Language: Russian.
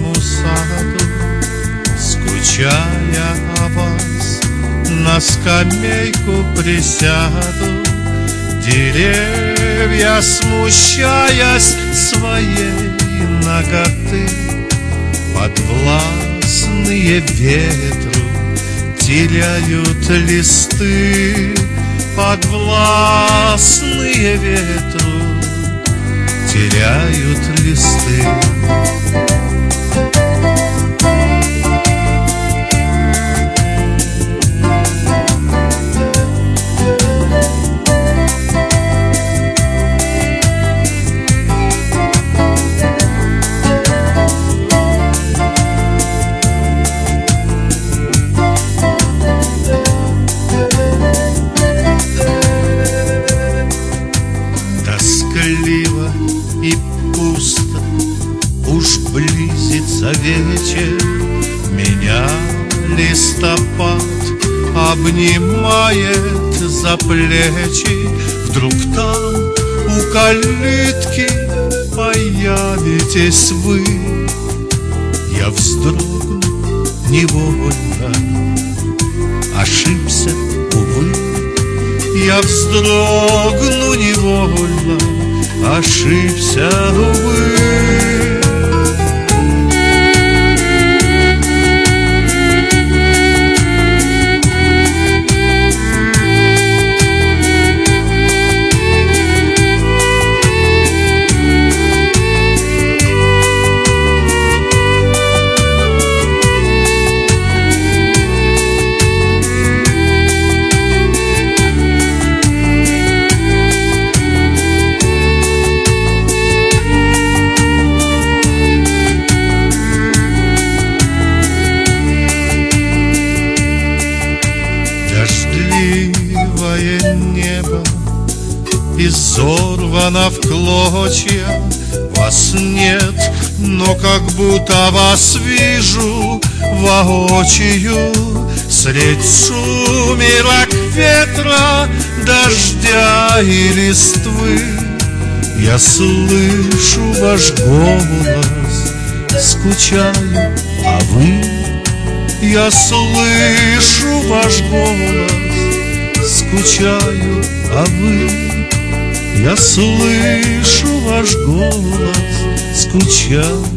зимнему саду, скучая о вас, на скамейку присяду. Деревья, смущаясь своей наготы, подвластные ветру теряют листы. Подвластные ветру теряют листы. Тоскливо и пусто, уж близится вечер. Меня листопад обнимает за плечи. Вдруг там у калитки появитесь вы. Я вздрогну невольно, ошибся, увы. Я вздрогну невольно, ошибся, увы. Дождливое небо изорвано в клочья. Вас нет, но как будто вас вижу воочию. Средь сумерок ветра, дождя и листвы я слышу ваш голос, скучаю, а вы. Я слышу ваш голос, скучаю, а вы. Я слышу ваш голос, скучаю,